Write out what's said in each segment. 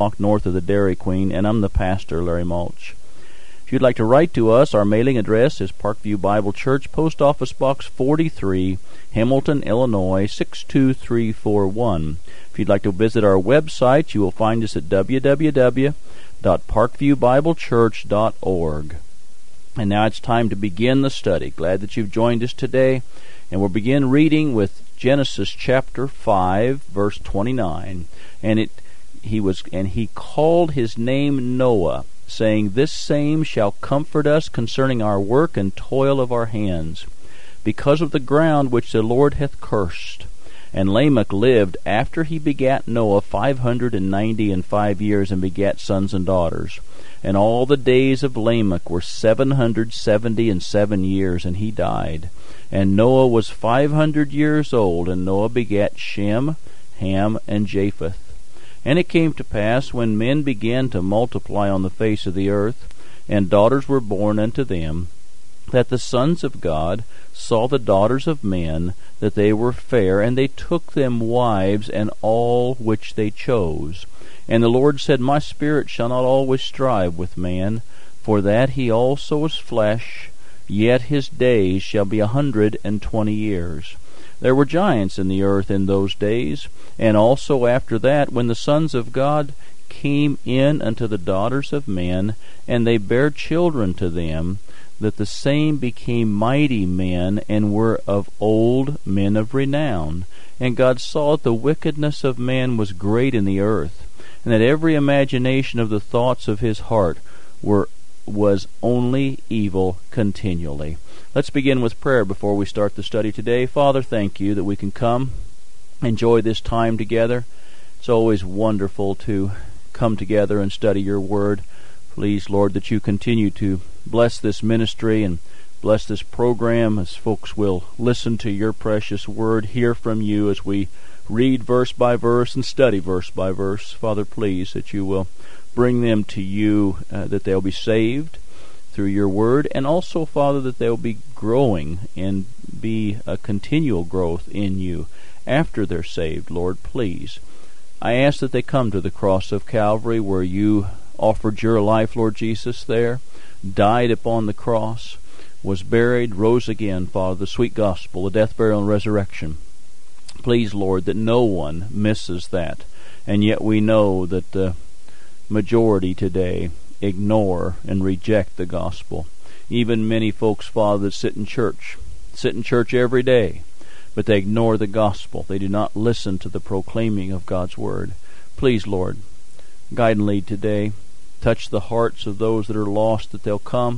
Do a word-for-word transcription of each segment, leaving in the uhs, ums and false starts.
north of the Dairy Queen, and I'm the pastor, Larry Mulch. If you'd like to write to us, our mailing address is Parkview Bible Church, Post Office Box forty-three, Hamilton, Illinois, six two three four one. If you'd like to visit our website, you will find us at w w w dot parkview bible church dot org. And now it's time to begin the study. Glad that you've joined us today, and we'll begin reading with Genesis chapter five, verse twenty-nine. And it he was and he called his name Noah, saying, This same shall comfort us concerning our work and toil of our hands, because of the ground which the Lord hath cursed. And Lamech lived after he begat Noah five hundred and ninety and five years, and begat sons and daughters. And all the days of Lamech were seven hundred seventy and seven years, and he died. And Noah was five hundred years old, and Noah begat Shem, Ham, and Japheth. And it came to pass, when men began to multiply on the face of the earth, and daughters were born unto them, that the sons of God saw the daughters of men, that they were fair, and they took them wives, and all which they chose. And the Lord said, My spirit shall not always strive with man, for that he also is flesh, yet his days shall be a hundred and twenty years. There were giants in the earth in those days, and also after that, when the sons of God came in unto the daughters of men, and they bare children to them, that the same became mighty men, and were of old men of renown. And God saw that the wickedness of man was great in the earth, and that every imagination of the thoughts of his heart were was only evil continually. Let's begin with prayer before we start the study today. Father, thank you that we can come, enjoy this time together. It's always wonderful to come together and study your word. Please, Lord, that you continue to bless this ministry and bless this program as folks will listen to your precious word, hear from you as we read verse by verse and study verse by verse. Father, please, that you will bring them to you, uh, that they'll be saved through your word, and also, Father, that they'll be growing and be a continual growth in you after they're saved. Lord, please, I ask that they come to the cross of Calvary, where you offered your life, Lord Jesus, there, died upon the cross, was buried, rose again, Father, the sweet gospel, the death, burial, and resurrection. Please, Lord, that no one misses that. And yet we know that the majority today ignore and reject the gospel. Even many folks, Father, that sit in church, sit in church every day, but they ignore the gospel. They do not listen to the proclaiming of God's word. Please, Lord, guide and lead today. Touch the hearts of those that are lost, that they'll come,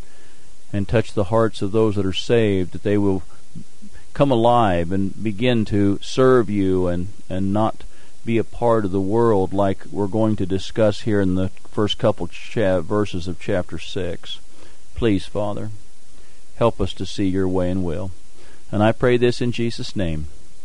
and touch the hearts of those that are saved, that they will come alive and begin to serve you and, and not be a part of the world, like we're going to discuss here in the first couple cha- verses of chapter six. Please, Father, help us to see your way and will. And I pray this in Jesus' name.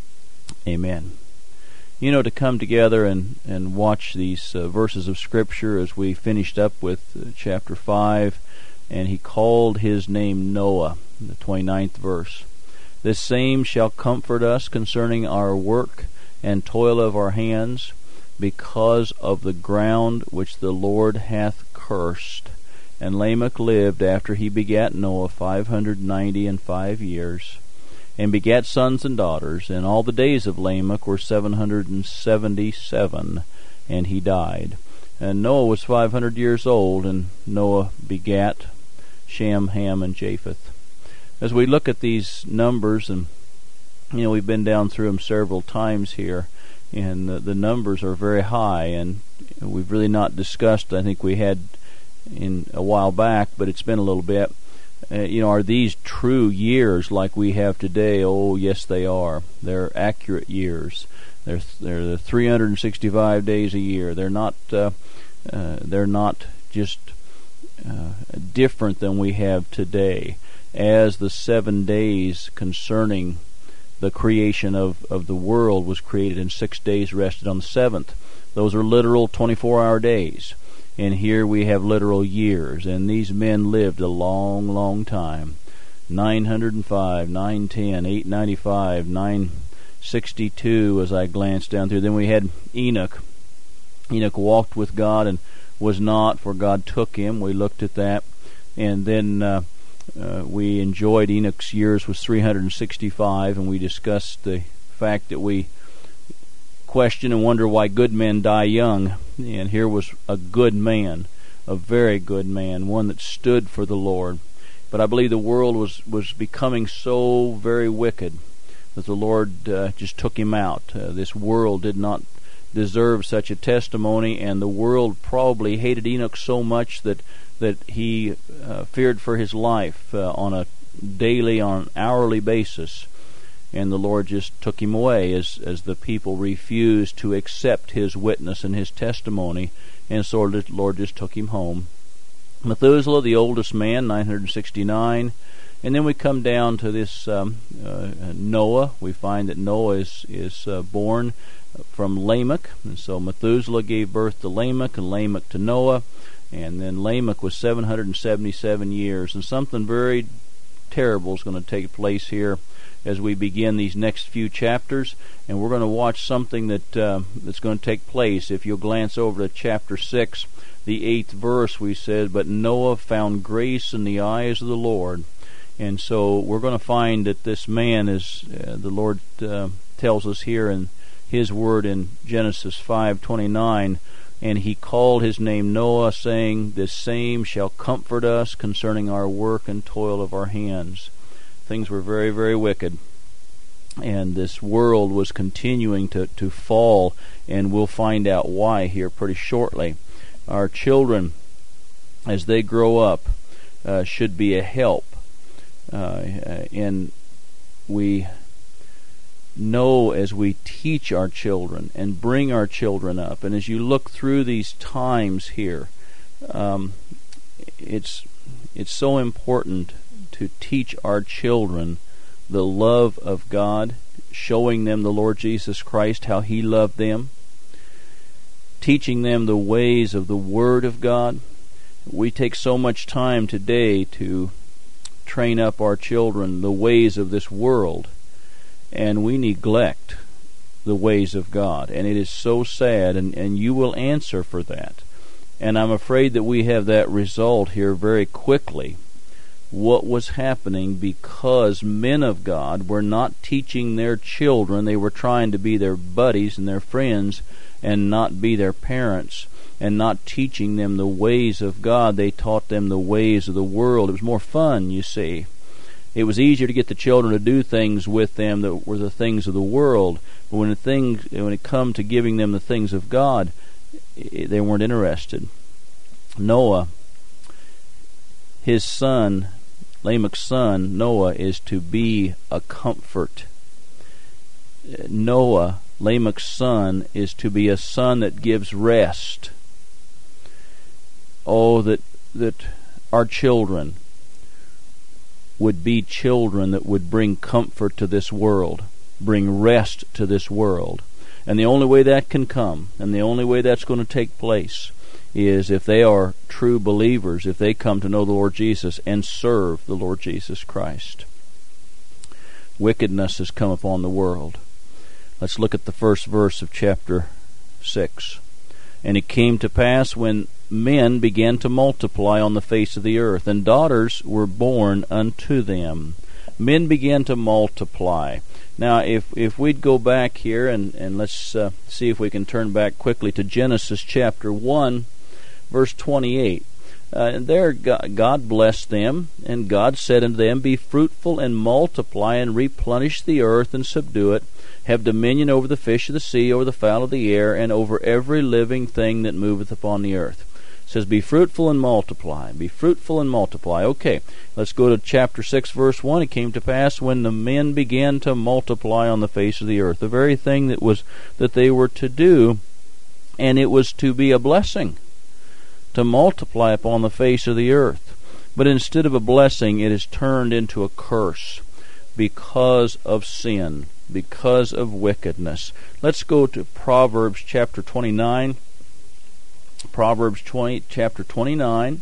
Amen. You know, to come together and, and watch these uh, verses of Scripture as we finished up with uh, chapter five, and he called his name Noah, the twenty-ninth verse. This same shall comfort us concerning our work and toil of our hands, because of the ground which the Lord hath cursed. And Lamech lived after he begat Noah five hundred ninety and five years, and begat sons and daughters. And all the days of Lamech were seven hundred and seventy-seven, and he died. And Noah was five hundred years old, and Noah begat Shem, Ham, and Japheth. As we look at these numbers, and you know, we've been down through them several times here, and the, the numbers are very high, and we've really not discussed, I think we had in a while back, but it's been a little bit, uh, you know, are these true years like we have today? Oh, yes, they are. They're accurate years. They're they're the three hundred sixty-five days a year. They're not uh, uh, they're not just uh, different than we have today. As the seven days concerning the creation of, of the world was created in six days, rested on the seventh. Those are literal twenty-four hour days. And here we have literal years. And these men lived a long, long time. nine hundred five, nine ten, eight ninety-five, nine sixty-two as I glanced down through. Then we had Enoch. Enoch walked with God and was not, for God took him. We looked at that. And then uh, uh, we enjoyed Enoch's years was three hundred sixty-five, and we discussed the fact that we question and wonder why good men die young. And here was a good man, a very good man, one that stood for the Lord. But I believe the world was, was becoming so very wicked that the Lord uh, just took him out. Uh, this world did not deserve such a testimony, and the world probably hated Enoch so much that that he uh, feared for his life uh, on a daily, on an hourly basis. And the Lord just took him away as as the people refused to accept his witness and his testimony, and so the Lord just took him home. Methuselah, the oldest man, nine hundred sixty-nine. And then we come down to this um, uh, Noah. We find that Noah is, is uh, born from Lamech. And so Methuselah gave birth to Lamech, and Lamech to Noah. And then Lamech was seven hundred seventy-seven years. And something very terrible is going to take place here as we begin these next few chapters. And we're going to watch something that uh, that's going to take place. If you'll glance over to chapter six, the eighth verse, we said, "But Noah found grace in the eyes of the Lord." And so we're going to find that this man is, uh, the Lord uh, tells us here in His Word in Genesis five twenty-nine, "And he called his name Noah, saying, This same shall comfort us concerning our work and toil of our hands." Things were very, very wicked. And this world was continuing to, to fall, and we'll find out why here pretty shortly. Our children, as they grow up, uh, should be a help. Uh, and we know as we teach our children and bring our children up, and as you look through these times here, um, it's it's so important to teach our children the love of God, showing them the Lord Jesus Christ, how He loved them, teaching them the ways of the Word of God. We take so much time today to train up our children the ways of this world, and we neglect the ways of God. And it is so sad, and, and you will answer for that. And I'm afraid that we have that result here very quickly. What was happening because men of God were not teaching their children. They were trying to be their buddies and their friends and not be their parents, and not teaching them the ways of God. They taught them the ways of the world. It was more fun, you see. It was easier to get the children to do things with them that were the things of the world. But when, the things, when it come to giving them the things of God, they weren't interested. Noah, his son, Lamech's son, Noah, is to be a comfort. Noah, Lamech's son, is to be a son that gives rest. Oh, that that our children would be children that would bring comfort to this world, bring rest to this world. And the only way that can come, and the only way that's going to take place, is if they are true believers, if they come to know the Lord Jesus and serve the Lord Jesus Christ. Wickedness has come upon the world. Let's look at the first verse of chapter six. "And it came to pass when men began to multiply on the face of the earth, and daughters were born unto them." Men began to multiply. Now, if if we'd go back here, and, and let's uh, see if we can turn back quickly to Genesis chapter one, verse twenty-eight. Uh, and there God blessed them, and God said unto them, "Be fruitful and multiply, and replenish the earth, and subdue it. Have dominion over the fish of the sea, over the fowl of the air, and over every living thing that moveth upon the earth." It says, be fruitful and multiply. Be fruitful and multiply. Okay, let's go to chapter six, verse one. "It came to pass when the men began to multiply on the face of the earth." The very thing that was that they were to do, and it was to be a blessing, to multiply upon the face of the earth. But instead of a blessing, it is turned into a curse because of sin, because of wickedness. Let's go to Proverbs chapter twenty-nine. Proverbs twenty, chapter twenty-nine.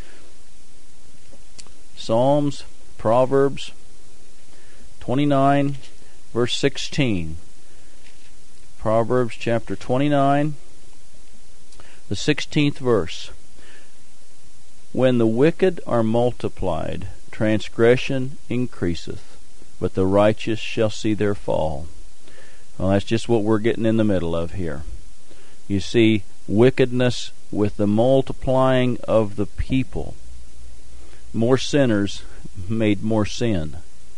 Psalms, Proverbs twenty-nine, verse sixteen. Proverbs chapter twenty-nine, The sixteenth verse. When the wicked are multiplied, transgression increaseth, but the righteous shall see their fall. Well, that's just what we're getting in the middle of here. You see, wickedness with the multiplying of the people. More sinners made more sin.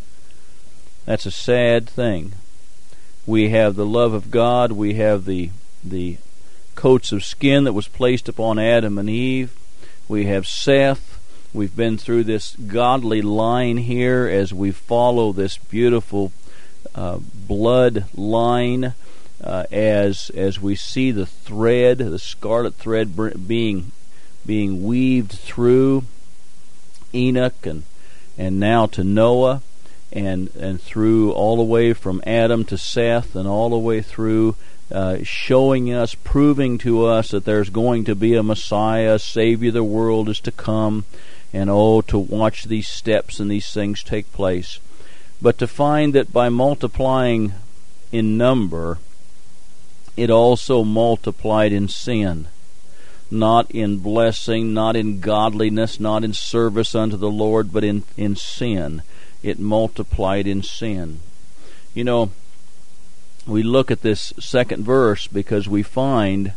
That's a sad thing. We have the love of God. We have the the coats of skin that was placed upon Adam and Eve. We have Seth. We've been through this godly line here as we follow this beautiful uh, blood line uh, as as we see the thread, the scarlet thread being being weaved through Enoch and and now to Noah, and and through all the way from Adam to Seth, and all the way through, uh, showing us, proving to us that there's going to be a Messiah, a Savior, the world is to come, and oh, to watch these steps and these things take place. But to find that by multiplying in number, it also multiplied in sin. Not in blessing, not in godliness, not in service unto the Lord, but in, in sin. It multiplied in sin. You know, we look at this second verse because we find,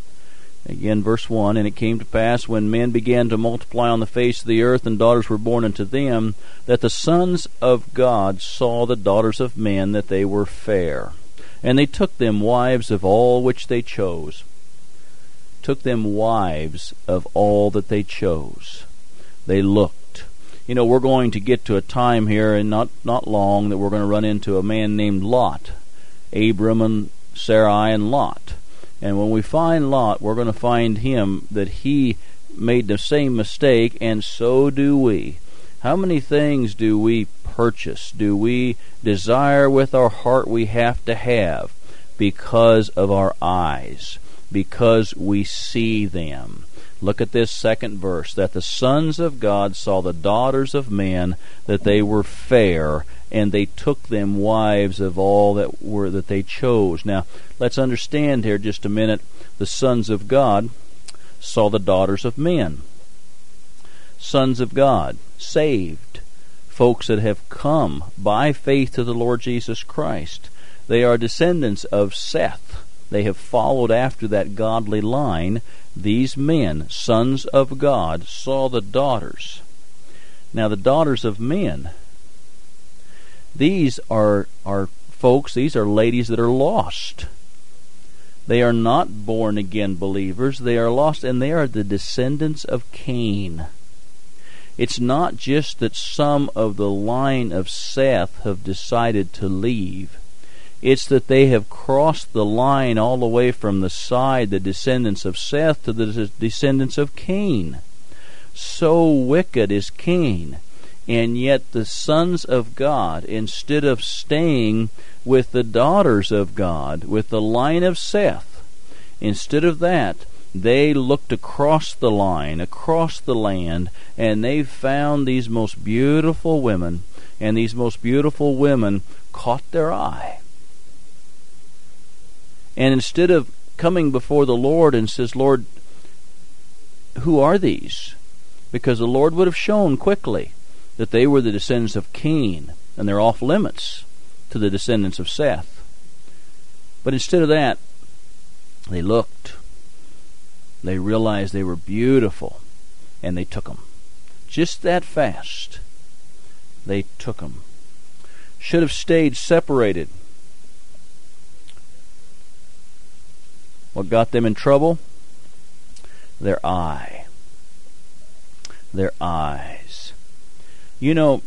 again, verse one, and it came to pass when men began to multiply on the face of the earth, and daughters were born unto them, that the sons of God saw the daughters of men, that they were fair. And they took them wives of all which they chose. Took them wives of all that they chose. They looked. You know, we're going to get to a time here, and not, not long, that we're going to run into a man named Lot. Abram and Sarai and Lot. And when we find Lot, we're going to find him that he made the same mistake, and so do we. How many things do we purchase, do we desire with our heart we have to have because of our eyes? Because we see them. Look at this second verse, that the sons of God saw the daughters of men, that they were fair, and they took them wives of all that were that they chose. Now, let's understand here just a minute. The sons of God saw the daughters of men. Sons of God, saved, folks that have come by faith to the Lord Jesus Christ. They are descendants of Seth. They have followed after that godly line. These men, sons of God, saw the daughters. Now, the daughters of men, these are, are folks, these are ladies that are lost. They are not born-again believers. They are lost, and they are the descendants of Cain. It's not just that some of the line of Seth have decided to leave. It's that they have crossed the line all the way from the side, the descendants of Seth, to the descendants of Cain. So wicked is Cain. And yet the sons of God, instead of staying with the daughters of God, with the line of Seth, instead of that, they looked across the line, across the land, and they found these most beautiful women, and these most beautiful women caught their eye. And instead of coming before the Lord and says, Lord, who are these? Because the Lord would have shown quickly that they were the descendants of Cain, and they're off limits to the descendants of Seth. But instead of that, they looked. They realized they were beautiful, and they took them. Just that fast, they took them. Should have stayed separated. What got them in trouble? Their eye. Their eyes. You know,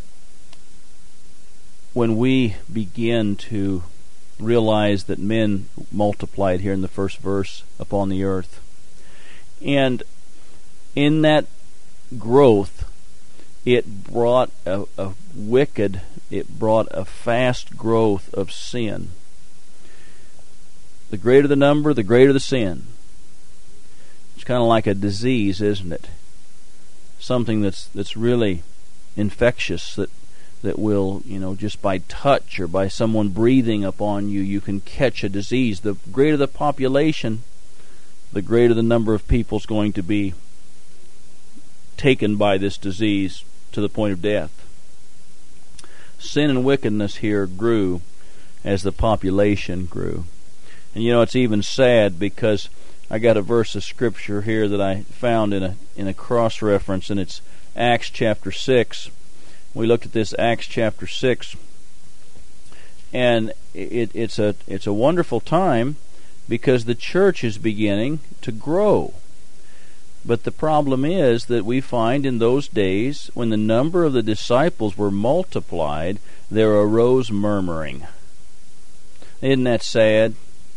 when we begin to realize that men multiplied here in the first verse upon the earth, and in that growth, it brought a, a wicked, it brought a fast growth of sin. The greater the number, the greater the sin. It's kind of like a disease, isn't it? Something that's that's really infectious, that that will, you know, just by touch or by someone breathing upon you, you can catch a disease. The greater the population, the greater the number of people is going to be taken by this disease to the point of death. Sin and wickedness here grew as the population grew. And you know, it's even sad because I got a verse of Scripture here that I found in a in a cross-reference, and it's Acts chapter six. We looked at this Acts chapter six, and it, it's a it's a wonderful time because the church is beginning to grow. But the problem is that we find in those days, when the number of the disciples were multiplied, there arose murmuring. Isn't that sad?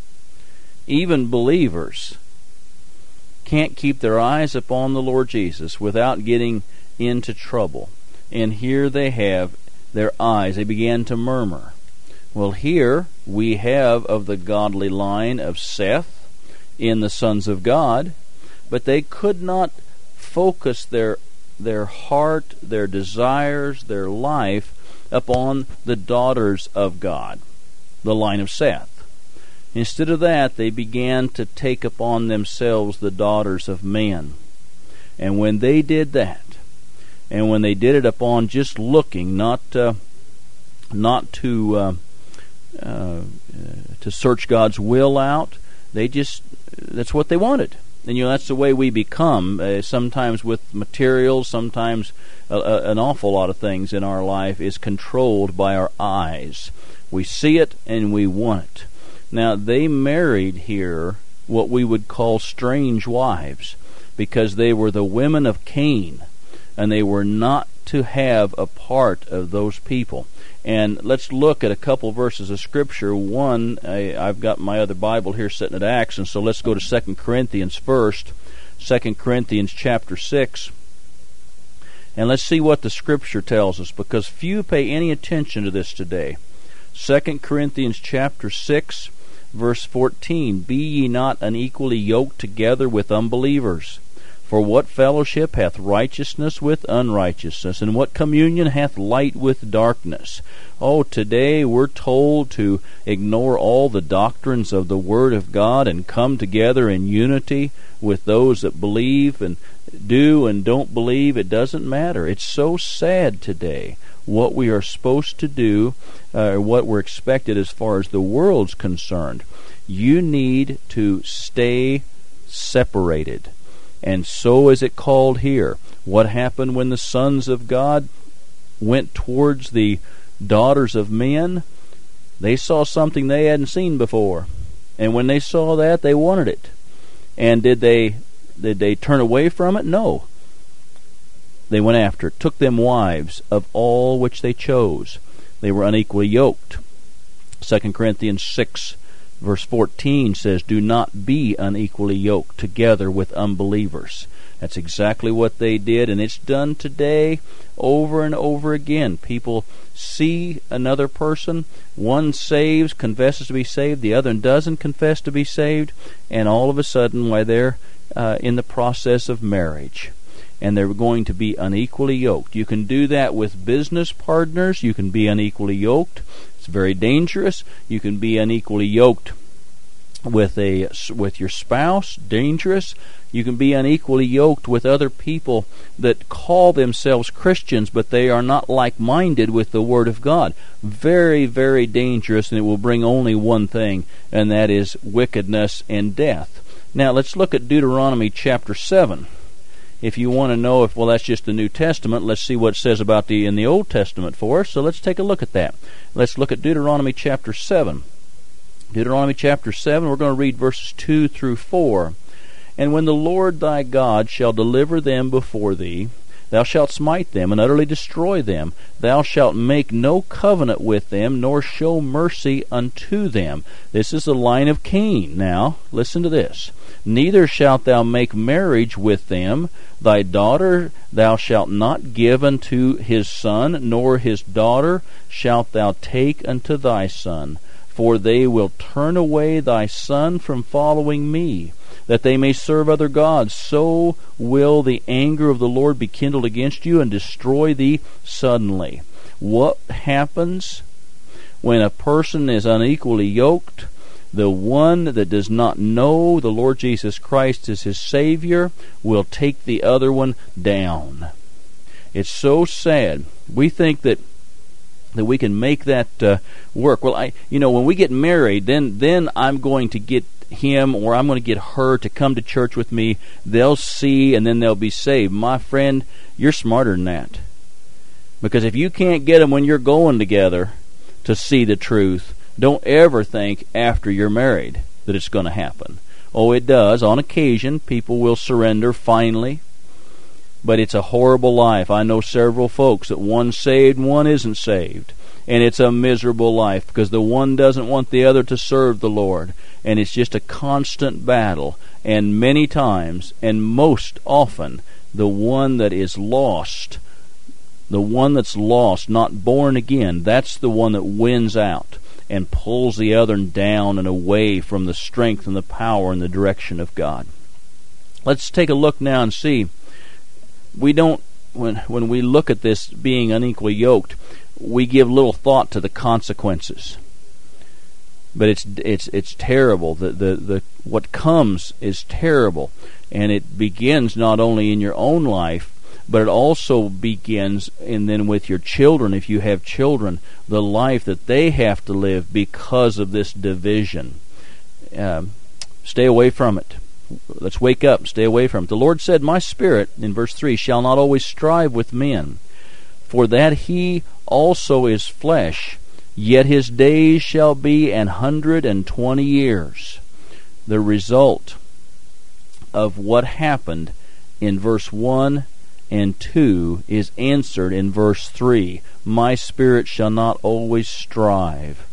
Even believers can't keep their eyes upon the Lord Jesus without getting into trouble. And here they have their eyes. They began to murmur. Well, here we have of the godly line of Seth in the sons of God, but they could not focus their their heart, their desires, their life upon the daughters of God, the line of Seth. Instead of that, they began to take upon themselves the daughters of men. And when they did that, and when they did it upon just looking, not uh, not to uh, uh, to search God's will out, they just that's what they wanted. And you know, that's the way we become, uh, sometimes with materials, sometimes uh, uh, an awful lot of things in our life is controlled by our eyes. We see it and we want it. Now, they married here what we would call strange wives, because they were the women of Cain, and they were not to have a part of those people. And let's look at a couple verses of Scripture. One, I, I've got my other Bible here sitting at Acts, and so let's go to Second Corinthians first. Second Corinthians chapter six. And let's see what the Scripture tells us, because few pay any attention to this today. Second Corinthians chapter six, verse fourteen. Be ye not unequally yoked together with unbelievers. For what fellowship hath righteousness with unrighteousness? And what communion hath light with darkness? Oh, today we're told to ignore all the doctrines of the Word of God and come together in unity with those that believe and do and don't believe. It doesn't matter. It's so sad today what we are supposed to do, uh, what we're expected as far as the world's concerned. You need to stay separated. And so is it called here. What happened when the sons of God went towards the daughters of men? They saw something they hadn't seen before. And when they saw that, they wanted it. And did they did they turn away from it? No. They went after it, took them wives of all which they chose. They were unequally yoked. Second Corinthians six verse fourteen says, do not be unequally yoked together with unbelievers. That's exactly what they did, and it's done today over and over again. People see another person, one saves, confesses to be saved, the other doesn't confess to be saved, and all of a sudden, why, they're uh, in the process of marriage, and they're going to be unequally yoked. You can do that with business partners. You can be unequally yoked. It's very dangerous. You can be unequally yoked with a with your spouse. Dangerous. You can be unequally yoked with other people that call themselves Christians, but they are not like-minded with the Word of God. Very, very dangerous, and it will bring only one thing, and that is wickedness and death. Now, let's look at Deuteronomy chapter seven. If you want to know if, well, that's just the New Testament, let's see what it says about the in the Old Testament for us. So let's take a look at that. Let's look at Deuteronomy chapter seven. Deuteronomy chapter seven, we're going to read verses two through four. And when the Lord thy God shall deliver them before thee, thou shalt smite them and utterly destroy them. Thou shalt make no covenant with them, nor show mercy unto them. This is the line of Cain. Now, listen to this. Neither shalt thou make marriage with them. Thy daughter thou shalt not give unto his son, nor his daughter shalt thou take unto thy son. For they will turn away thy son from following me, that they may serve other gods. So will the anger of the Lord be kindled against you, and destroy thee suddenly. What happens when a person is unequally yoked? The one that does not know the Lord Jesus Christ as his Savior will take the other one down. It's so sad. We think that that we can make that uh, work. Well, I, you know, when we get married, then then I'm going to get him or I'm going to get her to come to church with me. They'll see and then they'll be saved. My friend, you're smarter than that. Because if you can't get them when you're going together to see the truth, don't ever think after you're married that it's going to happen. Oh, it does. On occasion, people will surrender finally. But it's a horrible life. I know several folks that one's saved and one isn't saved. And it's a miserable life because the one doesn't want the other to serve the Lord. And it's just a constant battle. And many times, and most often, the one that is lost, the one that's lost, not born again, that's the one that wins out and pulls the other down and away from the strength and the power and the direction of God. Let's take a look now and see. We don't, when when we look at this being unequally yoked, we give little thought to the consequences. But it's it's it's terrible. The the the what comes is terrible, and it begins not only in your own life, but it also begins and then with your children. If you have children, the life that they have to live because of this division. Um, stay away from it. Let's wake up, stay away from it. The Lord said, "My spirit," in verse three, "shall not always strive with men, for that he also is flesh, yet his days shall be an hundred and twenty years." The result of what happened in verse one and two is answered in verse three. "My spirit shall not always strive."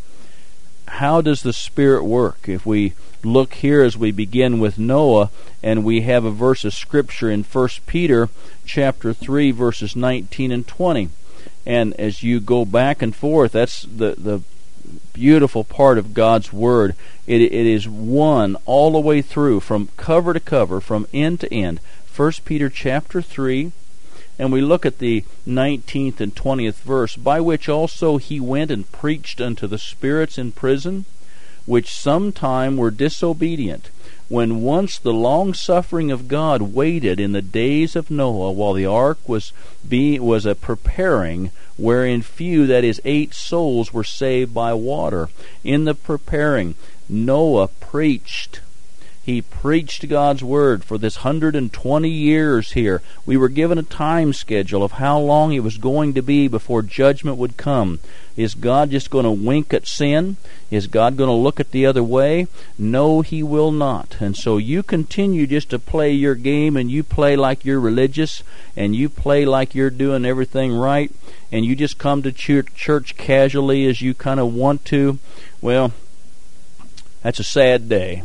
How does the Spirit work? If we look here as we begin with Noah, and we have a verse of Scripture in First Peter chapter three, verses nineteen and twenty. And as you go back and forth, that's the, the beautiful part of God's Word. It, it is one all the way through, from cover to cover, from end to end. First Peter chapter three, and we look at the nineteenth and twentieth verse, "By which also he went and preached unto the spirits in prison, which sometime were disobedient, when once the long-suffering of God waited in the days of Noah, while the ark was be, was a preparing, wherein few, that is, eight souls, were saved by water." In the preparing, Noah preached. He preached God's Word for this hundred and twenty years here. We were given a time schedule of how long it was going to be before judgment would come. Is God just going to wink at sin? Is God going to look at the other way? No, He will not. And so you continue just to play your game, and you play like you're religious, and you play like you're doing everything right, and you just come to church casually as you kind of want to. Well, that's a sad day.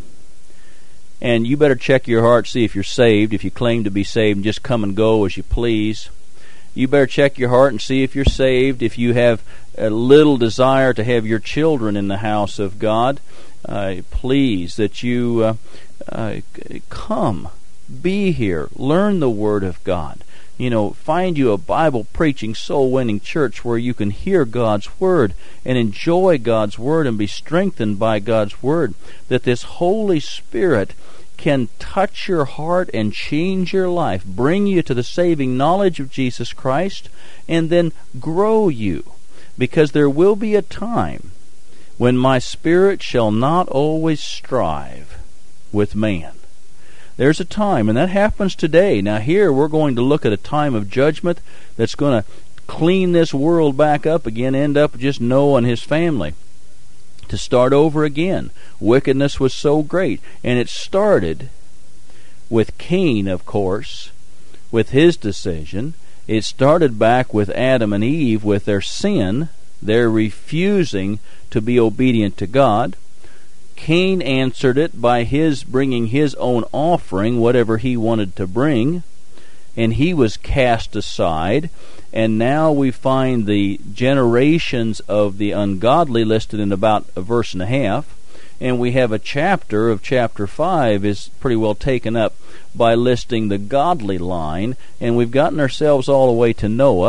And you better check your heart, see if you're saved, if you claim to be saved and just come and go as you please. You better check your heart and see if you're saved, if you have a little desire to have your children in the house of God. Uh, please, that you uh, uh, come, be here, learn the Word of God. You know, find you a Bible-preaching, soul-winning church where you can hear God's Word and enjoy God's Word and be strengthened by God's Word. That this Holy Spirit can touch your heart and change your life, bring you to the saving knowledge of Jesus Christ, and then grow you. Because there will be a time when my spirit shall not always strive with man. There's a time, and that happens today. Now here we're going to look at a time of judgment that's going to clean this world back up again, end up just Noah and his family. To start over again. Wickedness was so great. And it started with Cain, of course, with his decision. It started back with Adam and Eve with their sin, their refusing to be obedient to God. Cain answered it by his bringing his own offering, whatever he wanted to bring, and he was cast aside. And now we find the generations of the ungodly listed in about a verse and a half, and we have a chapter of chapter five is pretty well taken up by listing the godly line, and we've gotten ourselves all the way to Noah.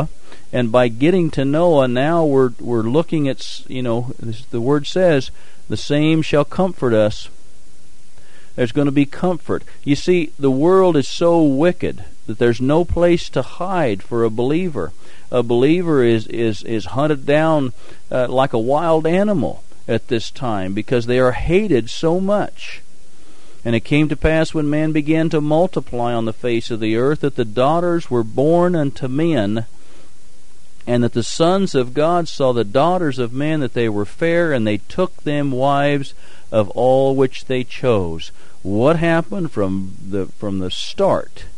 And by getting to Noah, now we're we're looking at, you know, the word says, the same shall comfort us. There's going to be comfort. You see, the world is so wicked that there's no place to hide for a believer. A believer is is, is hunted down uh, like a wild animal at this time because they are hated so much. And it came to pass when man began to multiply on the face of the earth that the daughters were born unto men, and that the sons of God saw the daughters of men that they were fair, and they took them wives of all which they chose. What happened from the from the start?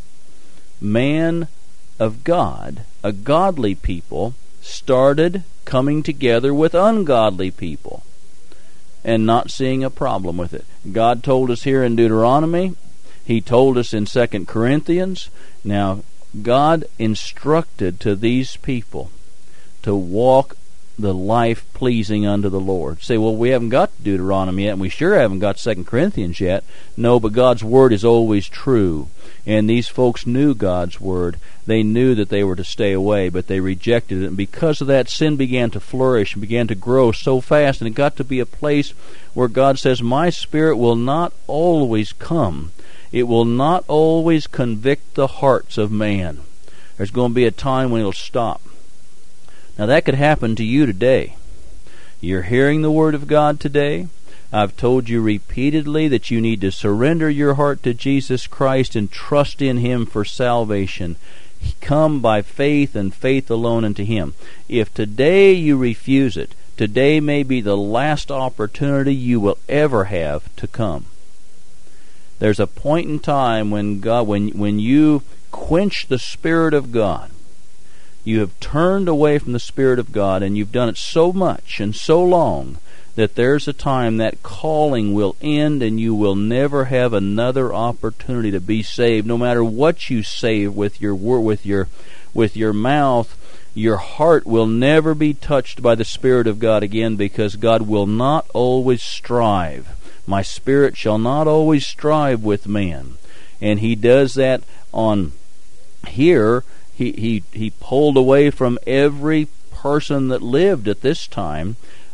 Man of God, a godly people, started coming together with ungodly people and not seeing a problem with it. God told us here in Deuteronomy. He told us in Second Corinthians. Now, God instructed to these people to walk the life pleasing unto the Lord. Say, well, we haven't got Deuteronomy yet, and we sure haven't got Second Corinthians yet. No, but God's Word is always true. And these folks knew God's Word. They knew that they were to stay away, but they rejected it. And because of that, sin began to flourish and began to grow so fast, and it got to be a place where God says, my Spirit will not always come. It will not always convict the hearts of man. There's going to be a time when it'll stop. Now that could happen to you today. You're hearing the Word of God today. I've told you repeatedly that you need to surrender your heart to Jesus Christ and trust in Him for salvation. Come by faith and faith alone unto Him. If today you refuse it, today may be the last opportunity you will ever have to come. There's a point in time when God, when when you quench the Spirit of God, you have turned away from the Spirit of God, and you've done it so much and so long that there's a time that calling will end, and you will never have another opportunity to be saved. No matter what you say with your with your with your mouth, your heart will never be touched by the Spirit of God again, because God will not always strive. My Spirit shall not always strive with man, and He does that on here. He, he he pulled away from every person that lived at this time.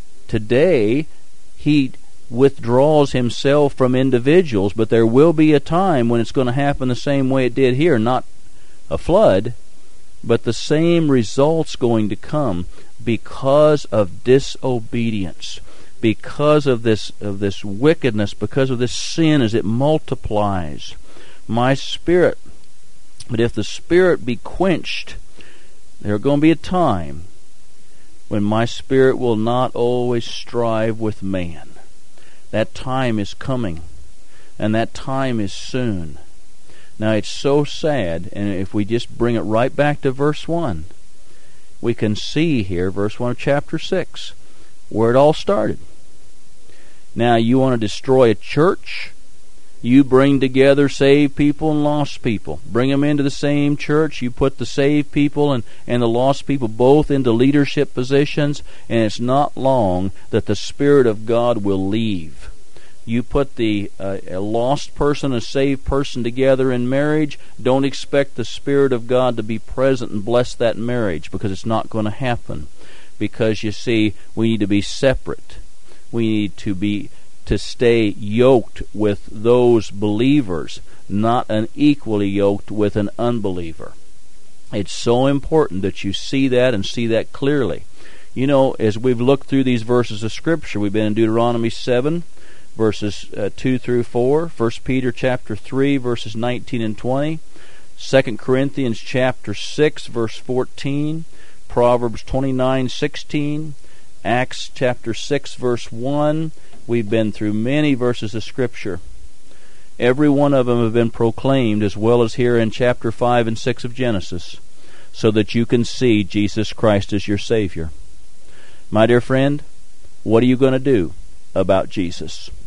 Today, He withdraws Himself from individuals, but there will be a time when it's going to happen the same way it did here. Not a flood, but the same results going to come because of disobedience, because of this of this wickedness, because of this sin as it multiplies. My Spirit But if the Spirit be quenched, there are going to be a time when my Spirit will not always strive with man. That time is coming, and that time is soon. Now, it's so sad, and if we just bring it right back to verse one, we can see here, verse one of chapter six, where it all started. Now, you want to destroy a church? You bring together saved people and lost people. Bring them into the same church. You put the saved people and, and the lost people both into leadership positions, and it's not long that the Spirit of God will leave. You put the uh, a lost person, a saved person together in marriage, don't expect the Spirit of God to be present and bless that marriage, because it's not going to happen. Because, you see, we need to be separate. We need to be to stay yoked with those believers, not unequally yoked with an unbeliever. It's so important that you see that and see that clearly. You know, as we've looked through these verses of Scripture, we've been in Deuteronomy seven, verses uh, two through four, First Peter chapter three, verses nineteen and twenty, Second Corinthians chapter six, verse fourteen, Proverbs twenty-nine, sixteen, Acts chapter six, verse one. We've been through many verses of Scripture. Every one of them have been proclaimed, as well as here in chapter five and six of Genesis, so that you can see Jesus Christ as your Savior. My dear friend, what are you going to do about Jesus?